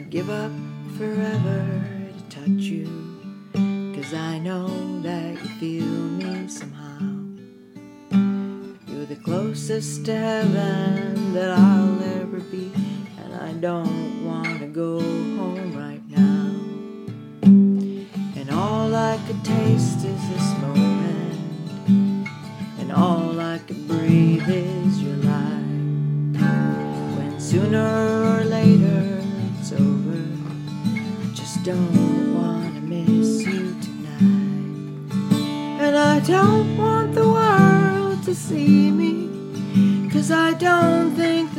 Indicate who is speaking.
Speaker 1: I'd give up forever to touch you, 'cause I know that you feel me somehow. You're the closest to heaven that I'll ever be, and I don't want to go home right now. And all I could taste is this moment, and all I could breathe is your light. When sooner or later it's over, I just don't want to miss you tonight. And I don't want the world to see me, 'cause I don't think